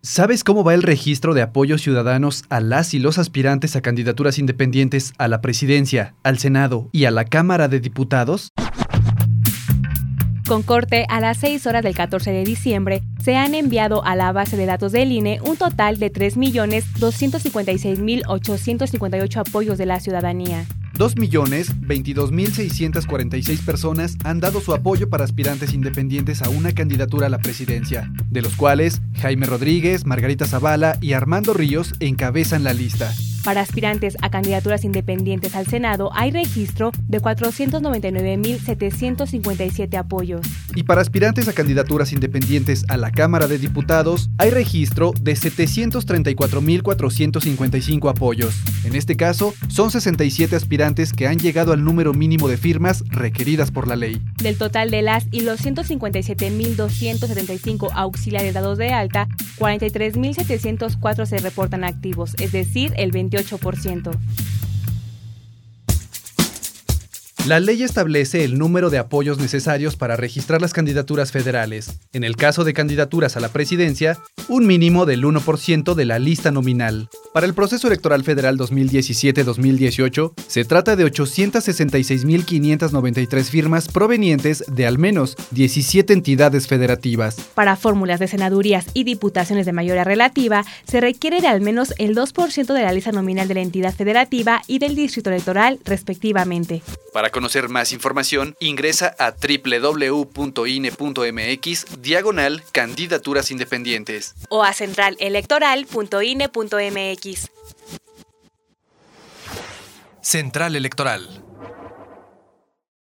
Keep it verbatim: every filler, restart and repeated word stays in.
¿Sabes cómo va el registro de apoyos ciudadanos a las y los aspirantes a candidaturas independientes a la presidencia, al Senado y a la Cámara de Diputados? Con corte a las seis horas del catorce de diciembre, se han enviado a la base de datos del I N E un total de tres millones doscientos cincuenta y seis mil ochocientos cincuenta y ocho apoyos de la ciudadanía. dos millones veintidós mil seiscientos cuarenta y seis personas han dado su apoyo para aspirantes independientes a una candidatura a la presidencia, de los cuales Jaime Rodríguez, Margarita Zavala y Armando Ríos encabezan la lista. Para aspirantes a candidaturas independientes al Senado hay registro de cuatrocientos noventa y nueve mil setecientos cincuenta y siete apoyos. Y para aspirantes a candidaturas independientes a la Cámara de Diputados hay registro de setecientos treinta y cuatro mil cuatrocientos cincuenta y cinco apoyos. En este caso, son sesenta y siete aspirantes que han llegado al número mínimo de firmas requeridas por la ley. Del total de las y los ciento cincuenta y siete mil doscientos setenta y cinco auxiliares dados de alta, cuarenta y tres mil setecientos cuatro se reportan activos, es decir, el veintiocho por ciento. La ley establece el número de apoyos necesarios para registrar las candidaturas federales. En el caso de candidaturas a la presidencia, un mínimo del uno por ciento de la lista nominal. Para el proceso electoral federal dos mil diecisiete dos mil dieciocho, se trata de ochocientos sesenta y seis mil quinientas noventa y tres firmas provenientes de al menos diecisiete entidades federativas. Para fórmulas de senadurías y diputaciones de mayoría relativa, se requiere de al menos el dos por ciento de la lista nominal de la entidad federativa y del distrito electoral, respectivamente. Para conocer más información, ingresa a doble u doble u doble u punto i n e punto m x diagonal candidaturas independientes o a central electoral punto i n e punto m x. Central Electoral.